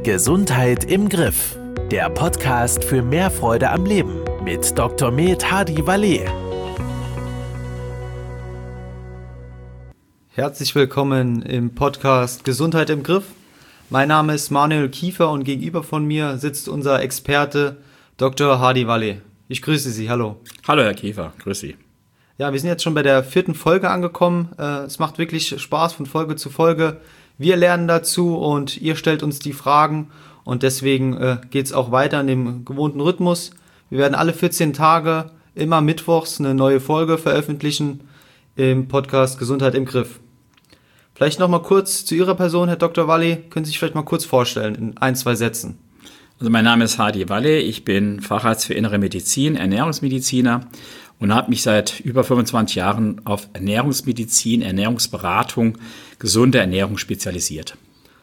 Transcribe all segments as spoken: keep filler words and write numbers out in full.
Gesundheit im Griff. Der Podcast für mehr Freude am Leben mit Doktor Med Hadi Waleh. Herzlich willkommen im Podcast Gesundheit im Griff. Mein Name ist Manuel Kiefer und gegenüber von mir sitzt unser Experte Doktor Hadi Waleh. Ich grüße Sie, hallo. Hallo Herr Kiefer, grüß Sie. Ja, wir sind jetzt schon bei der vierten Folge angekommen. Es macht wirklich Spaß von Folge zu Folge. Wir lernen dazu und ihr stellt uns die Fragen und deswegen äh, geht es auch weiter in dem gewohnten Rhythmus. Wir werden alle vierzehn Tage immer mittwochs eine neue Folge veröffentlichen im Podcast Gesundheit im Griff. Vielleicht nochmal kurz zu Ihrer Person, Herr Doktor Waleh. Können Sie sich vielleicht mal kurz vorstellen in ein, zwei Sätzen? Also mein Name ist Hadi Waleh, ich bin Facharzt für Innere Medizin, Ernährungsmediziner und habe mich seit über fünfundzwanzig Jahren auf Ernährungsmedizin, Ernährungsberatung, gesunde Ernährung spezialisiert.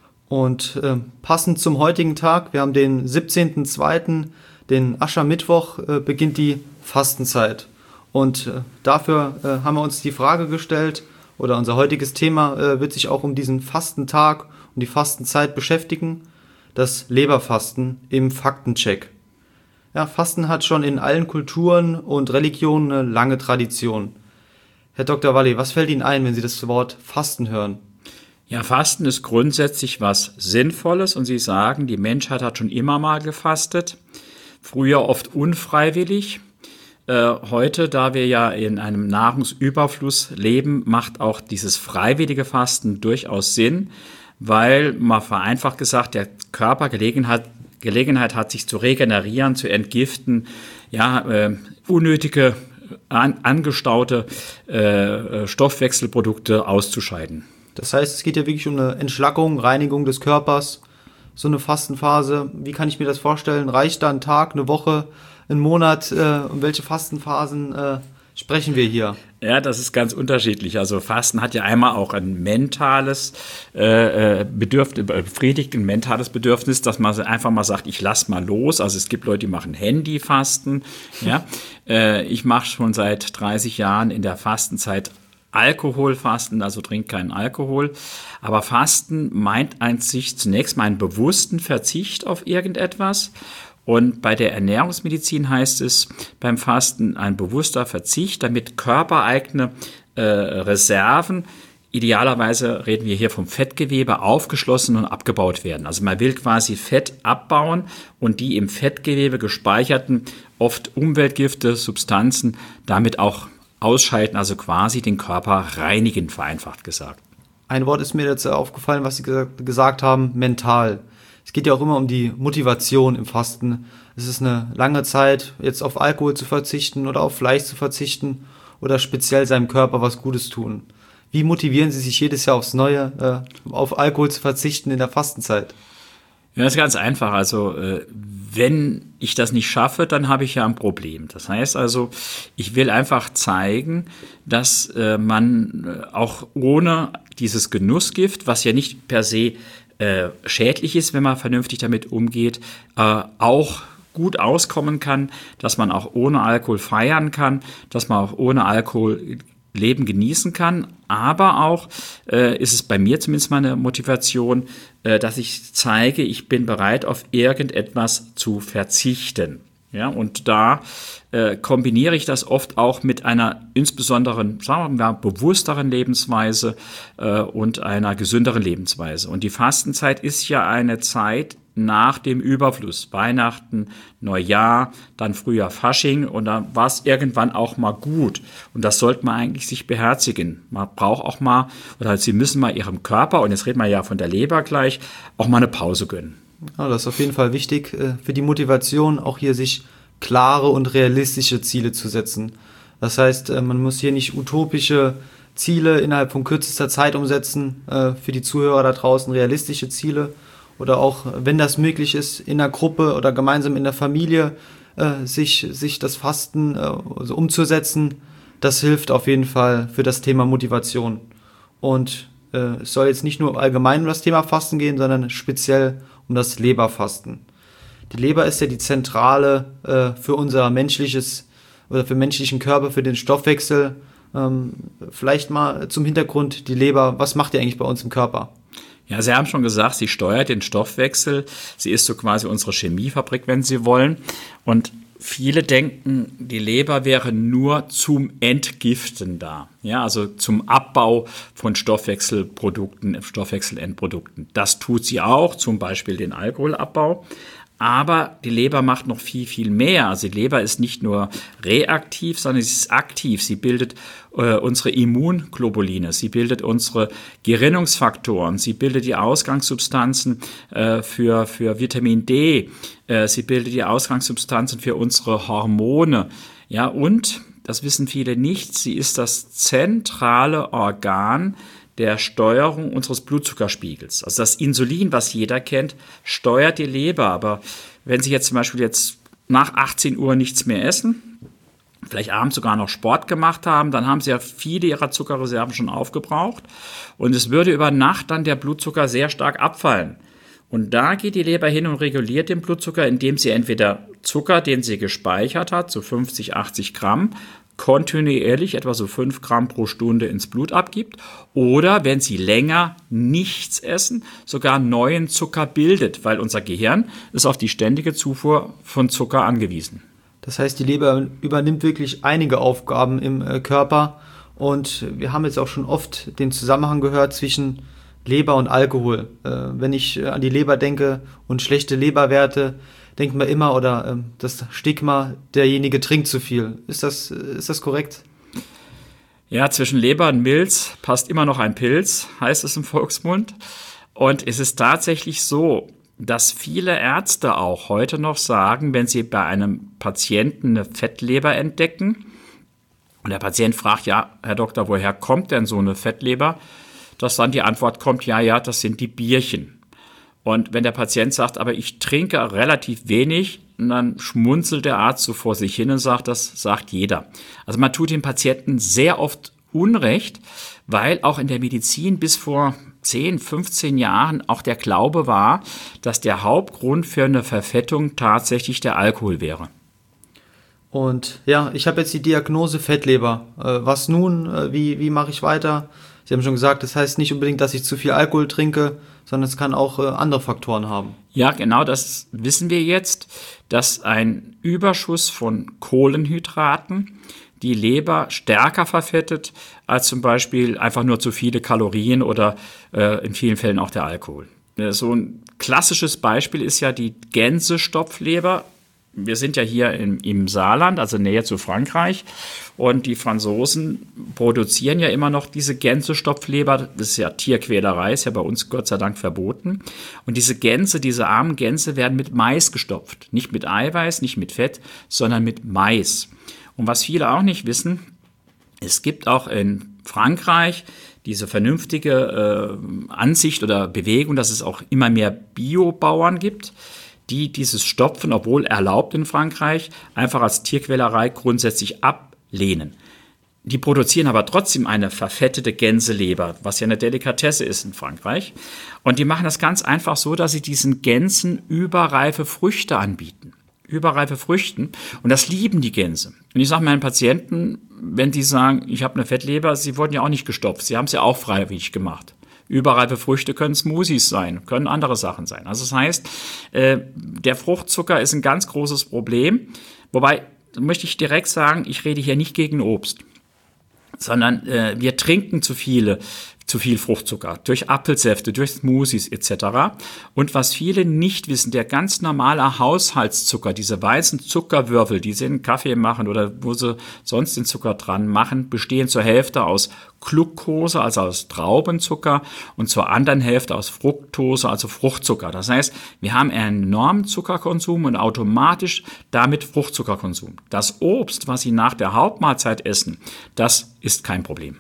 Und äh, passend zum heutigen Tag, wir haben den siebzehnten zweiten, den Aschermittwoch, äh, beginnt die Fastenzeit. Und äh, dafür äh, haben wir uns die Frage gestellt, oder unser heutiges Thema äh, wird sich auch um diesen Fastentag, um die Fastenzeit beschäftigen, das Leberfasten im Faktencheck. Ja, Fasten hat schon in allen Kulturen und Religionen eine lange Tradition. Herr Doktor Waleh, was fällt Ihnen ein, wenn Sie das Wort Fasten hören? Ja, Fasten ist grundsätzlich was Sinnvolles und Sie sagen, die Menschheit hat schon immer mal gefastet, früher oft unfreiwillig. Äh, heute, da wir ja in einem Nahrungsüberfluss leben, macht auch dieses freiwillige Fasten durchaus Sinn, weil, mal vereinfacht gesagt, der Körper Gelegenheit, Gelegenheit hat, sich zu regenerieren, zu entgiften, ja, äh, unnötige, an, angestaute äh, Stoffwechselprodukte auszuscheiden. Das heißt, es geht ja wirklich um eine Entschlackung, Reinigung des Körpers, so eine Fastenphase. Wie kann ich mir das vorstellen? Reicht da ein Tag, eine Woche, ein Monat? Äh, um welche Fastenphasen äh, sprechen wir hier? Ja, das ist ganz unterschiedlich. Also Fasten hat ja einmal auch ein mentales äh, Bedürfnis, befriedigt ein mentales Bedürfnis, dass man einfach mal sagt, ich lass mal los. Also es gibt Leute, die machen Handyfasten. Ja, äh, ich mache schon seit dreißig Jahren in der Fastenzeit Alkoholfasten, also trinkt keinen Alkohol. Aber Fasten meint an sich zunächst mal einen bewussten Verzicht auf irgendetwas. Und bei der Ernährungsmedizin heißt es beim Fasten ein bewusster Verzicht, damit körpereigene äh, Reserven, idealerweise reden wir hier vom Fettgewebe, aufgeschlossen und abgebaut werden. Also man will quasi Fett abbauen und die im Fettgewebe gespeicherten, oft Umweltgifte, Substanzen, damit auch ausscheiden, also quasi den Körper reinigen, vereinfacht gesagt. Ein Wort ist mir jetzt aufgefallen, was Sie gesagt haben, mental. Es geht ja auch immer um die Motivation im Fasten. Es ist eine lange Zeit, jetzt auf Alkohol zu verzichten oder auf Fleisch zu verzichten oder speziell seinem Körper was Gutes tun. Wie motivieren Sie sich jedes Jahr aufs Neue, äh, auf Alkohol zu verzichten in der Fastenzeit? Ja, das ist ganz einfach. Also äh, wenn ich das nicht schaffe, dann habe ich ja ein Problem. Das heißt also, ich will einfach zeigen, dass äh, man äh, auch ohne dieses Genussgift, was ja nicht per se äh, schädlich ist, wenn man vernünftig damit umgeht, äh, auch gut auskommen kann, dass man auch ohne Alkohol feiern kann, dass man auch ohne Alkohol Leben genießen kann, aber auch äh, ist es bei mir zumindest meine Motivation, äh, dass ich zeige, ich bin bereit, auf irgendetwas zu verzichten. Ja, und da äh, kombiniere ich das oft auch mit einer insbesondere, sagen wir mal, bewussteren Lebensweise äh, und einer gesünderen Lebensweise. Und die Fastenzeit ist ja eine Zeit nach dem Überfluss. Weihnachten, Neujahr, dann früher Fasching und dann war es irgendwann auch mal gut. Und das sollte man eigentlich sich beherzigen. Man braucht auch mal, oder Sie müssen mal Ihrem Körper, und jetzt reden wir ja von der Leber gleich, auch mal eine Pause gönnen. Ja, das ist auf jeden Fall wichtig äh, für die Motivation, auch hier sich klare und realistische Ziele zu setzen. Das heißt, äh, man muss hier nicht utopische Ziele innerhalb von kürzester Zeit umsetzen, äh, für die Zuhörer da draußen realistische Ziele oder auch, wenn das möglich ist, in der Gruppe oder gemeinsam in der Familie äh, sich, sich das Fasten äh, also umzusetzen. Das hilft auf jeden Fall für das Thema Motivation. Und äh, es soll jetzt nicht nur allgemein um das Thema Fasten gehen, sondern speziell um das Leberfasten. Die Leber ist ja die Zentrale äh, für unser menschliches oder für menschlichen Körper, für den Stoffwechsel. Ähm, vielleicht mal zum Hintergrund, die Leber, was macht die eigentlich bei uns im Körper? Ja, Sie haben schon gesagt, sie steuert den Stoffwechsel. Sie ist so quasi unsere Chemiefabrik, wenn Sie wollen. Und viele denken, die Leber wäre nur zum Entgiften da. Ja, also zum Abbau von Stoffwechselprodukten, Stoffwechselendprodukten. Das tut sie auch, zum Beispiel den Alkoholabbau. Aber die Leber macht noch viel, viel mehr. Also die Leber ist nicht nur reaktiv, sondern sie ist aktiv. Sie bildet äh, unsere Immunglobuline, sie bildet unsere Gerinnungsfaktoren, sie bildet die Ausgangssubstanzen äh, für, für Vitamin D, äh, sie bildet die Ausgangssubstanzen für unsere Hormone. Ja, und, das wissen viele nicht, sie ist das zentrale Organ der Steuerung unseres Blutzuckerspiegels. Also das Insulin, was jeder kennt, steuert die Leber. Aber wenn Sie jetzt zum Beispiel jetzt nach achtzehn Uhr nichts mehr essen, vielleicht abends sogar noch Sport gemacht haben, dann haben Sie ja viele Ihrer Zuckerreserven schon aufgebraucht. Und es würde über Nacht dann der Blutzucker sehr stark abfallen. Und da geht die Leber hin und reguliert den Blutzucker, indem sie entweder Zucker, den sie gespeichert hat, so fünfzig, achtzig Gramm, kontinuierlich etwa so fünf Gramm pro Stunde ins Blut abgibt oder, wenn sie länger nichts essen, sogar neuen Zucker bildet, weil unser Gehirn ist auf die ständige Zufuhr von Zucker angewiesen. Das heißt, die Leber übernimmt wirklich einige Aufgaben im äh, Körper und wir haben jetzt auch schon oft den Zusammenhang gehört zwischen Leber und Alkohol. Äh, wenn ich äh, an die Leber denke und schlechte Leberwerte, denkt man immer, oder ähm, das Stigma, derjenige trinkt zu viel. Ist das, ist das korrekt? Ja, zwischen Leber und Milz passt immer noch ein Pilz, heißt es im Volksmund. Und es ist tatsächlich so, dass viele Ärzte auch heute noch sagen, wenn sie bei einem Patienten eine Fettleber entdecken und der Patient fragt, ja, Herr Doktor, woher kommt denn so eine Fettleber? Dass dann die Antwort kommt, ja, ja, das sind die Bierchen. Und wenn der Patient sagt, aber ich trinke relativ wenig, dann schmunzelt der Arzt so vor sich hin und sagt, das sagt jeder. Also man tut den Patienten sehr oft Unrecht, weil auch in der Medizin bis vor zehn, fünfzehn Jahren auch der Glaube war, dass der Hauptgrund für eine Verfettung tatsächlich der Alkohol wäre. Und ja, ich habe jetzt die Diagnose Fettleber. Äh, was nun? Äh, wie, wie mache ich weiter? Sie haben schon gesagt, das heißt nicht unbedingt, dass ich zu viel Alkohol trinke, sondern es kann auch äh, andere Faktoren haben. Ja, genau, das wissen wir jetzt, dass ein Überschuss von Kohlenhydraten die Leber stärker verfettet als zum Beispiel einfach nur zu viele Kalorien oder äh, in vielen Fällen auch der Alkohol. So ein klassisches Beispiel ist ja die Gänsestopfleber. Wir sind ja hier im, im Saarland, also näher zu Frankreich. Und die Franzosen produzieren ja immer noch diese Gänsestopfleber. Das ist ja Tierquälerei, ist ja bei uns Gott sei Dank verboten. Und diese Gänse, diese armen Gänse werden mit Mais gestopft. Nicht mit Eiweiß, nicht mit Fett, sondern mit Mais. Und was viele auch nicht wissen, es gibt auch in Frankreich diese vernünftige äh, Ansicht oder Bewegung, dass es auch immer mehr Biobauern gibt, die dieses Stopfen, obwohl erlaubt in Frankreich, einfach als Tierquälerei grundsätzlich ablehnen. Die produzieren aber trotzdem eine verfettete Gänseleber, was ja eine Delikatesse ist in Frankreich. Und die machen das ganz einfach so, dass sie diesen Gänsen überreife Früchte anbieten. Überreife Früchten. Und das lieben die Gänse. Und ich sage meinen Patienten, wenn die sagen, ich habe eine Fettleber, sie wurden ja auch nicht gestopft. Sie haben es ja auch freiwillig gemacht. Überreife Früchte können Smoothies sein, können andere Sachen sein. Also das heißt, äh, der Fruchtzucker ist ein ganz großes Problem. Wobei, möchte ich direkt sagen, ich rede hier nicht gegen Obst, sondern äh, wir trinken zu viele, zu viel Fruchtzucker durch Apfelsäfte, durch Smoothies et cetera. Und was viele nicht wissen, der ganz normale Haushaltszucker, diese weißen Zuckerwürfel, die sie in Kaffee machen oder wo sie sonst den Zucker dran machen, bestehen zur Hälfte aus Glucose, also aus Traubenzucker, und zur anderen Hälfte aus Fructose, also Fruchtzucker. Das heißt, wir haben einen enormen Zuckerkonsum und automatisch damit Fruchtzuckerkonsum. Das Obst, was Sie nach der Hauptmahlzeit essen, das ist kein Problem.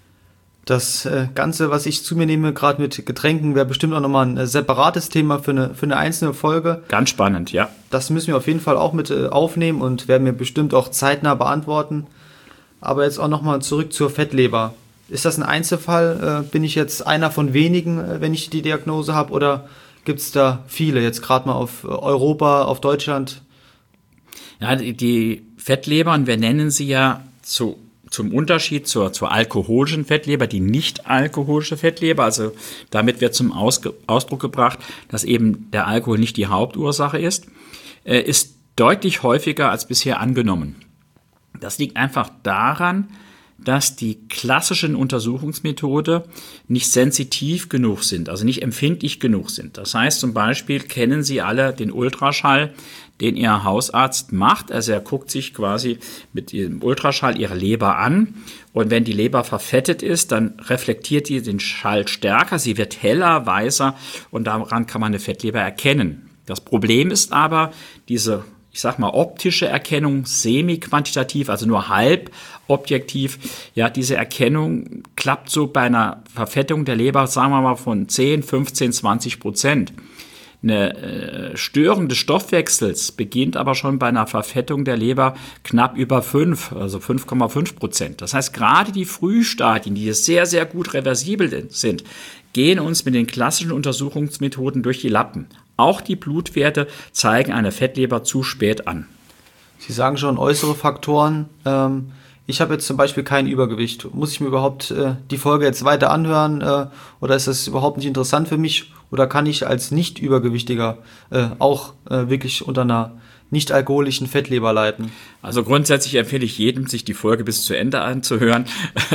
Das äh, Ganze, was ich zu mir nehme, gerade mit Getränken, wäre bestimmt auch nochmal ein äh, separates Thema für eine, für eine einzelne Folge. Ganz spannend, ja. Das müssen wir auf jeden Fall auch mit äh, aufnehmen und werden wir bestimmt auch zeitnah beantworten. Aber jetzt auch nochmal zurück zur Fettleber. Ist das ein Einzelfall? Äh, bin ich jetzt einer von wenigen, äh, wenn ich die Diagnose habe? Oder gibt es da viele? Jetzt gerade mal auf Europa, auf Deutschland? Ja, die, die Fettlebern, wir nennen sie ja zu zum Unterschied zur, zur alkoholischen Fettleber, die nicht alkoholische Fettleber, also damit wird zum Ausge- Ausdruck gebracht, dass eben der Alkohol nicht die Hauptursache ist, äh, ist deutlich häufiger als bisher angenommen. Das liegt einfach daran, dass die klassischen Untersuchungsmethode nicht sensitiv genug sind, also nicht empfindlich genug sind. Das heißt zum Beispiel, kennen Sie alle den Ultraschall, den Ihr Hausarzt macht. Also er guckt sich quasi mit dem Ultraschall Ihre Leber an und wenn die Leber verfettet ist, dann reflektiert die den Schall stärker, sie wird heller, weißer und daran kann man eine Fettleber erkennen. Das Problem ist aber, diese ich sag mal, optische Erkennung, semi-quantitativ, also nur halb objektiv. Ja, diese Erkennung klappt so bei einer Verfettung der Leber, sagen wir mal, von zehn, fünfzehn, zwanzig Prozent. Eine äh, Störung des Stoffwechsels beginnt aber schon bei einer Verfettung der Leber knapp über fünf, also fünf Komma fünf Prozent. Das heißt, gerade die Frühstadien, die sehr, sehr gut reversibel sind, gehen uns mit den klassischen Untersuchungsmethoden durch die Lappen. Auch die Blutwerte zeigen eine Fettleber zu spät an. Sie sagen schon äußere Faktoren. Ähm, ich habe jetzt zum Beispiel kein Übergewicht. Muss ich mir überhaupt äh, die Folge jetzt weiter anhören äh, oder ist das überhaupt nicht interessant für mich? Oder kann ich als Nicht-Übergewichtiger äh, auch äh, wirklich unter einer nicht-alkoholischen Fettleber leiden? Also grundsätzlich empfehle ich jedem, sich die Folge bis zu Ende anzuhören.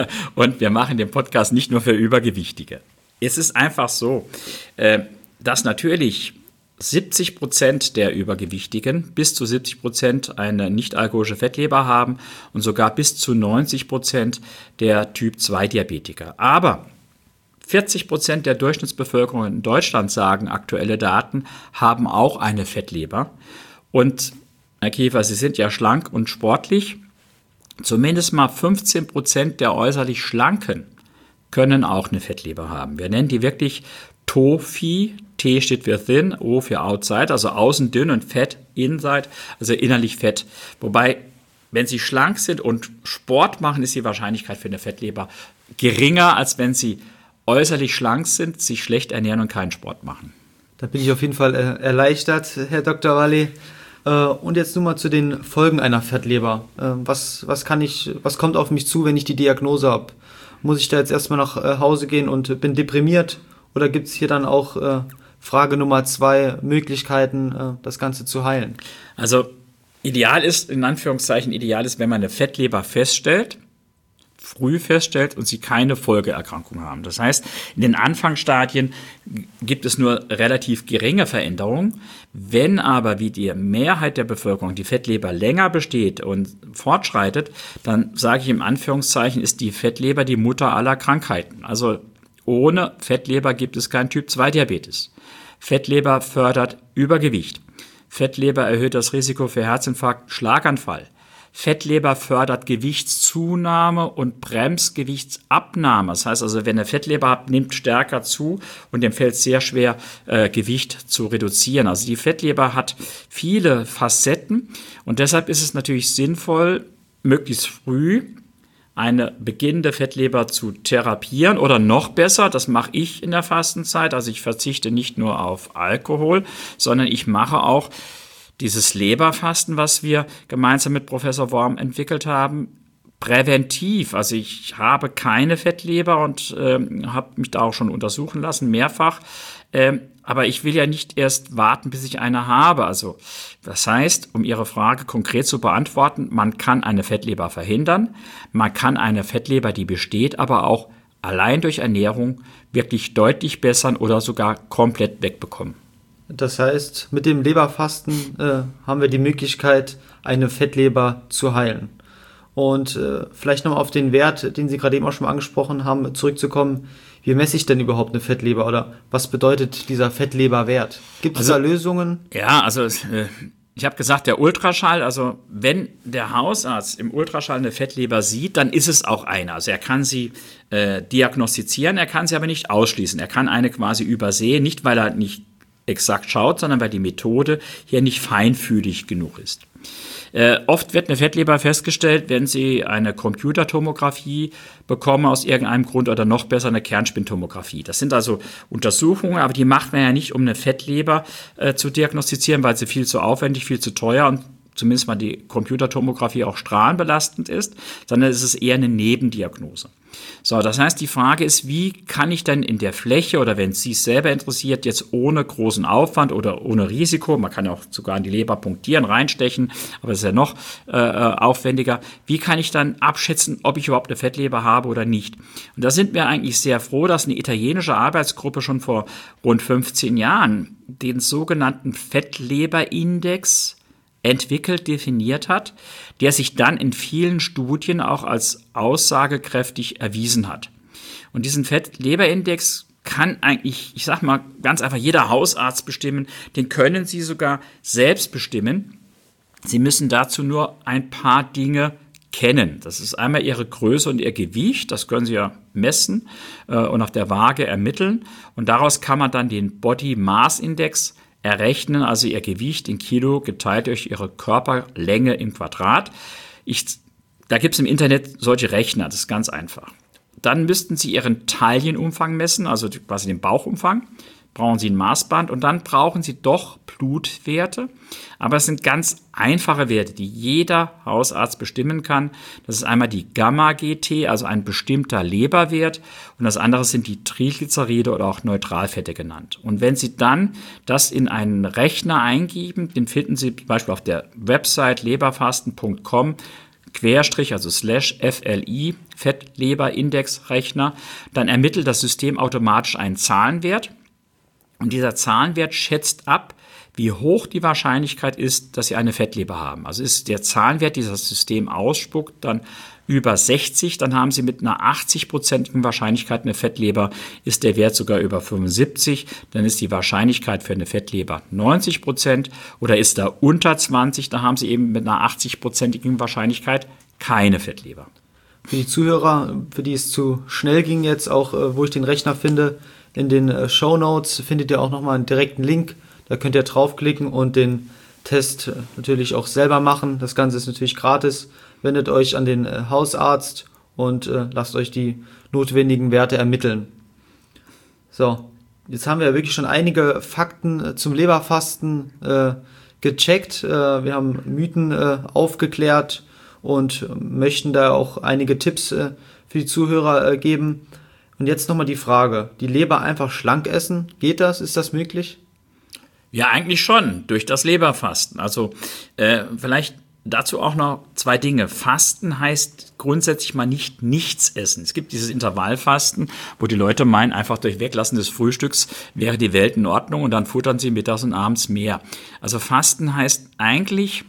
Und wir machen den Podcast nicht nur für Übergewichtige. Es ist einfach so, äh, dass natürlich siebzig Prozent der Übergewichtigen bis zu siebzig Prozent eine nicht-alkoholische Fettleber haben und sogar bis zu neunzig Prozent der Typ zwei Diabetiker. Aber vierzig Prozent der Durchschnittsbevölkerung in Deutschland, sagen aktuelle Daten, haben auch eine Fettleber. Und Herr Käfer, Sie sind ja schlank und sportlich. Zumindest mal fünfzehn Prozent der äußerlich Schlanken können auch eine Fettleber haben. Wir nennen die wirklich T O F I. T steht für Thin, O für Outside, also außen dünn und Fett, Inside, also innerlich Fett. Wobei, wenn Sie schlank sind und Sport machen, ist die Wahrscheinlichkeit für eine Fettleber geringer, als wenn Sie äußerlich schlank sind, sich schlecht ernähren und keinen Sport machen. Da bin ich auf jeden Fall äh, erleichtert, Herr Doktor Walli. Äh, und jetzt nun mal zu den Folgen einer Fettleber. Äh, was, was kann ich, was kommt auf mich zu, wenn ich die Diagnose habe? Muss ich da jetzt erstmal nach äh, Hause gehen und bin deprimiert? Oder gibt es hier dann auch äh, Frage Nummer zwei, Möglichkeiten, äh, das Ganze zu heilen? Also ideal ist, in Anführungszeichen ideal ist, wenn man eine Fettleber feststellt, früh feststellt und sie keine Folgeerkrankung haben. Das heißt, in den Anfangsstadien gibt es nur relativ geringe Veränderungen. Wenn aber, wie die Mehrheit der Bevölkerung, die Fettleber länger besteht und fortschreitet, dann sage ich im Anführungszeichen, ist die Fettleber die Mutter aller Krankheiten. Also ohne Fettleber gibt es keinen Typ zwei Diabetes. Fettleber fördert Übergewicht. Fettleber erhöht das Risiko für Herzinfarkt, Schlaganfall. Fettleber fördert Gewichtszunahme und bremst Gewichtsabnahme. Das heißt also, wenn ihr Fettleber habt, nimmt stärker zu und dem fällt sehr schwer, äh, Gewicht zu reduzieren. Also die Fettleber hat viele Facetten und deshalb ist es natürlich sinnvoll, möglichst früh eine beginnende Fettleber zu therapieren oder noch besser, das mache ich in der Fastenzeit, also ich verzichte nicht nur auf Alkohol, sondern ich mache auch dieses Leberfasten, was wir gemeinsam mit Professor Worm entwickelt haben, präventiv. Also ich habe keine Fettleber und äh, habe mich da auch schon untersuchen lassen, mehrfach. Ähm, aber ich will ja nicht erst warten, bis ich eine habe. Also das heißt, um Ihre Frage konkret zu beantworten, man kann eine Fettleber verhindern. Man kann eine Fettleber, die besteht, aber auch allein durch Ernährung wirklich deutlich bessern oder sogar komplett wegbekommen. Das heißt, mit dem Leberfasten äh, haben wir die Möglichkeit, eine Fettleber zu heilen. Und äh, vielleicht nochmal auf den Wert, den Sie gerade eben auch schon mal angesprochen haben, zurückzukommen. Wie messe ich denn überhaupt eine Fettleber oder was bedeutet dieser Fettleberwert? Gibt es also, da Lösungen? Ja, also äh, ich habe gesagt, der Ultraschall, also wenn der Hausarzt im Ultraschall eine Fettleber sieht, dann ist es auch eine. Also er kann sie äh, diagnostizieren, er kann sie aber nicht ausschließen. Er kann eine quasi übersehen, nicht weil er nicht exakt schaut, sondern weil die Methode hier nicht feinfühlig genug ist. Äh, oft wird eine Fettleber festgestellt, wenn Sie eine Computertomographie bekommen aus irgendeinem Grund oder noch besser eine Kernspintomographie. Das sind also Untersuchungen, aber die macht man ja nicht, um eine Fettleber äh, zu diagnostizieren, weil sie viel zu aufwendig, viel zu teuer und zumindest mal die Computertomographie auch strahlenbelastend ist, sondern es ist eher eine Nebendiagnose. So, das heißt, die Frage ist, wie kann ich denn in der Fläche oder wenn es Sie selber interessiert, jetzt ohne großen Aufwand oder ohne Risiko, man kann ja auch sogar in die Leber punktieren, reinstechen, aber das ist ja noch äh, aufwendiger, wie kann ich dann abschätzen, ob ich überhaupt eine Fettleber habe oder nicht? Und da sind wir eigentlich sehr froh, dass eine italienische Arbeitsgruppe schon vor rund fünfzehn Jahren den sogenannten Fettleberindex entwickelt, definiert hat, der sich dann in vielen Studien auch als aussagekräftig erwiesen hat. Und diesen Fettleberindex kann eigentlich, ich sag mal, ganz einfach jeder Hausarzt bestimmen, den können Sie sogar selbst bestimmen. Sie müssen dazu nur ein paar Dinge kennen. Das ist einmal Ihre Größe und Ihr Gewicht, das können Sie ja messen äh, und auf der Waage ermitteln. Und daraus kann man dann den Body Mass Index errechnen, also Ihr Gewicht in Kilo geteilt durch Ihre Körperlänge im Quadrat. Ich, da gibt es im Internet solche Rechner, das ist ganz einfach. Dann müssten Sie Ihren Taillenumfang messen, also quasi den Bauchumfang. Brauchen Sie ein Maßband und dann brauchen Sie doch Blutwerte. Aber es sind ganz einfache Werte, die jeder Hausarzt bestimmen kann. Das ist einmal die Gamma-G T, also ein bestimmter Leberwert. Und das andere sind die Triglyceride oder auch Neutralfette genannt. Und wenn Sie dann das in einen Rechner eingeben, den finden Sie zum Beispiel auf der Website leberfasten punkt com, Querstrich, also slash F L I, Fettleberindex-Rechner, dann ermittelt das System automatisch einen Zahlenwert. Und dieser Zahlenwert schätzt ab, wie hoch die Wahrscheinlichkeit ist, dass Sie eine Fettleber haben. Also ist der Zahlenwert, dieser das System ausspuckt, dann über sechzig, dann haben Sie mit einer achtzig-prozentigen Wahrscheinlichkeit eine Fettleber. Ist der Wert sogar über fünfundsiebzig, dann ist die Wahrscheinlichkeit für eine Fettleber neunzig Prozent. Oder ist er unter zwanzig, dann haben Sie eben mit einer achtzig-prozentigen Wahrscheinlichkeit keine Fettleber. Für die Zuhörer, für die es zu schnell ging jetzt, auch wo ich den Rechner finde, in den Shownotes findet ihr auch nochmal einen direkten Link. Da könnt ihr draufklicken und den Test natürlich auch selber machen. Das Ganze ist natürlich gratis. Wendet euch an den Hausarzt und äh, lasst euch die notwendigen Werte ermitteln. So, jetzt haben wir wirklich schon einige Fakten zum Leberfasten äh, gecheckt. Äh, wir haben Mythen äh, aufgeklärt und möchten da auch einige Tipps äh, für die Zuhörer äh, geben. Und jetzt nochmal die Frage, die Leber einfach schlank essen, geht das? Ist das möglich? Ja, eigentlich schon, durch das Leberfasten. Also äh, vielleicht dazu auch noch zwei Dinge. Fasten heißt grundsätzlich mal nicht nichts essen. Es gibt dieses Intervallfasten, wo die Leute meinen, einfach durch Weglassen des Frühstücks wäre die Welt in Ordnung und dann futtern sie mittags und abends mehr. Also Fasten heißt eigentlich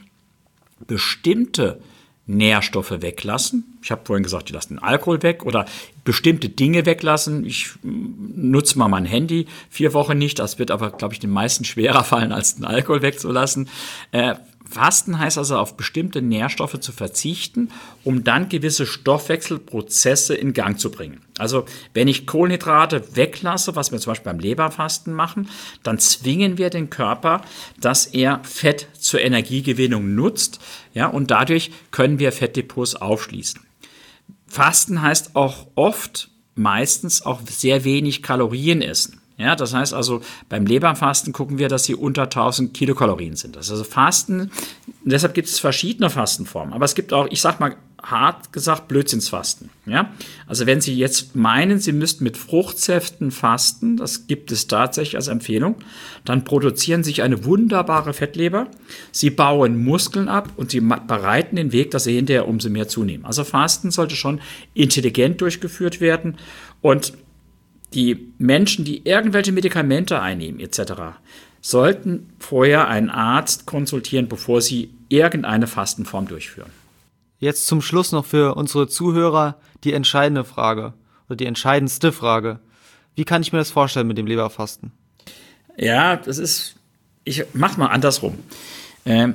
bestimmte Nährstoffe weglassen. Ich habe vorhin gesagt, die lassen den Alkohol weg oder bestimmte Dinge weglassen. Ich nutze mal mein Handy vier Wochen nicht. Das wird aber, glaube ich, den meisten schwerer fallen, als den Alkohol wegzulassen. Äh, Fasten heißt also, auf bestimmte Nährstoffe zu verzichten, um dann gewisse Stoffwechselprozesse in Gang zu bringen. Also wenn ich Kohlenhydrate weglasse, was wir zum Beispiel beim Leberfasten machen, dann zwingen wir den Körper, dass er Fett zur Energiegewinnung nutzt, ja, und dadurch können wir Fettdepots aufschließen. Fasten heißt auch oft, meistens auch sehr wenig Kalorien essen. Ja, das heißt also, beim Leberfasten gucken wir, dass sie unter tausend Kilokalorien sind. Das ist also Fasten, deshalb gibt es verschiedene Fastenformen. Aber es gibt auch, ich sag mal hart gesagt, Blödsinnsfasten. Ja? Also wenn Sie jetzt meinen, Sie müssten mit Fruchtsäften fasten, das gibt es tatsächlich als Empfehlung, dann produzieren Sie sich eine wunderbare Fettleber, Sie bauen Muskeln ab und Sie bereiten den Weg, dass Sie hinterher umso mehr zunehmen. Also Fasten sollte schon intelligent durchgeführt werden und die Menschen, die irgendwelche Medikamente einnehmen et cetera, sollten vorher einen Arzt konsultieren, bevor sie irgendeine Fastenform durchführen. Jetzt zum Schluss noch für unsere Zuhörer die entscheidende Frage oder die entscheidendste Frage. Wie kann ich mir das vorstellen mit dem Leberfasten? Ja, das ist, ich mach mal andersrum. Ähm,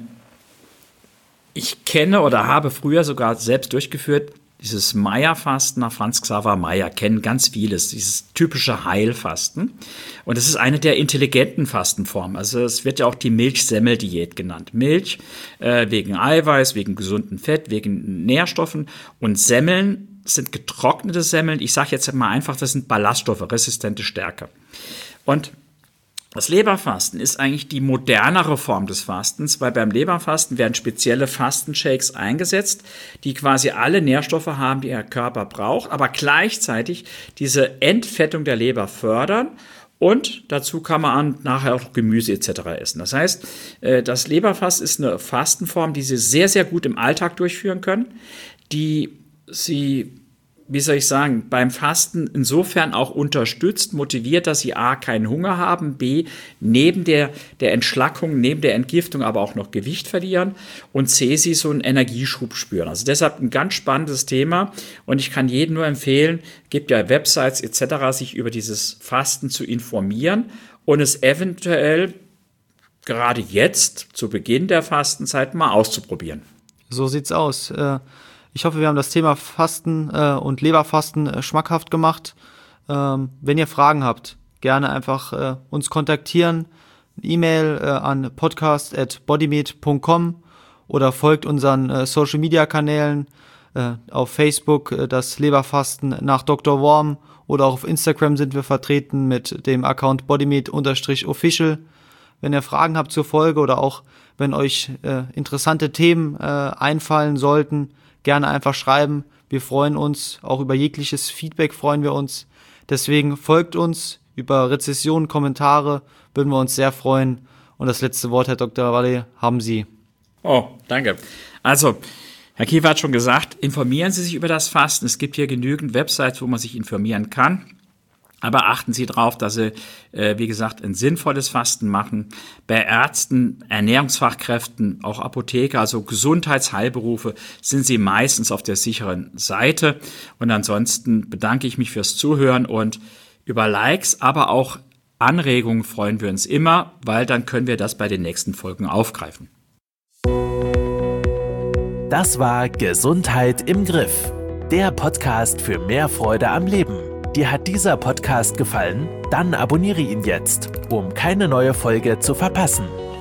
ich kenne oder habe früher sogar selbst durchgeführt, dieses Meyer-Fasten nach Franz Xaver Meyer, kennen ganz vieles, dieses typische Heilfasten. Und es ist eine der intelligenten Fastenformen. Also es wird ja auch die Milchsemmel-Diät genannt. Milch äh, wegen Eiweiß, wegen gesundem Fett, wegen Nährstoffen. Und Semmeln sind getrocknete Semmeln. Ich sage jetzt mal einfach, das sind Ballaststoffe, resistente Stärke. Und Das Leberfasten ist eigentlich die modernere Form des Fastens, weil beim Leberfasten werden spezielle Fastenshakes eingesetzt, die quasi alle Nährstoffe haben, die Ihr Körper braucht, aber gleichzeitig diese Entfettung der Leber fördern. Und dazu kann man nachher auch Gemüse et cetera essen. Das heißt, das Leberfasten ist eine Fastenform, die Sie sehr, sehr gut im Alltag durchführen können, die Sie, wie soll ich sagen, beim Fasten insofern auch unterstützt, motiviert, dass sie a, keinen Hunger haben, b, neben der, der Entschlackung, neben der Entgiftung aber auch noch Gewicht verlieren und c, sie so einen Energieschub spüren. Also deshalb ein ganz spannendes Thema und ich kann jedem nur empfehlen, gibt ja Websites et cetera, sich über dieses Fasten zu informieren und es eventuell gerade jetzt, zu Beginn der Fastenzeit, mal auszuprobieren. So sieht's aus. Äh Ich hoffe, wir haben das Thema Fasten äh, und Leberfasten äh, schmackhaft gemacht. Ähm, wenn ihr Fragen habt, gerne einfach äh, uns kontaktieren. E-Mail äh, an podcast at bodymeat punkt com oder folgt unseren äh, Social-Media-Kanälen äh, auf Facebook, äh, das Leberfasten nach Doktor Worm, oder auch auf Instagram sind wir vertreten mit dem Account bodymeat-official. Wenn ihr Fragen habt zur Folge oder auch wenn euch äh, interessante Themen äh, einfallen sollten, gerne einfach schreiben. Wir freuen uns, auch über jegliches Feedback freuen wir uns. Deswegen folgt uns, über Rezessionen, Kommentare würden wir uns sehr freuen. Und das letzte Wort, Herr Doktor Walle, haben Sie. Oh, danke. Also, Herr Kiefer hat schon gesagt, informieren Sie sich über das Fasten. Es gibt hier genügend Websites, wo man sich informieren kann. Aber achten Sie darauf, dass Sie, äh, wie gesagt, ein sinnvolles Fasten machen. Bei Ärzten, Ernährungsfachkräften, auch Apotheker, also Gesundheitsheilberufe, sind Sie meistens auf der sicheren Seite. Und ansonsten bedanke ich mich fürs Zuhören und über Likes, aber auch Anregungen freuen wir uns immer, weil dann können wir das bei den nächsten Folgen aufgreifen. Das war Gesundheit im Griff, der Podcast für mehr Freude am Leben. Dir hat dieser Podcast gefallen? Dann abonniere ihn jetzt, um keine neue Folge zu verpassen.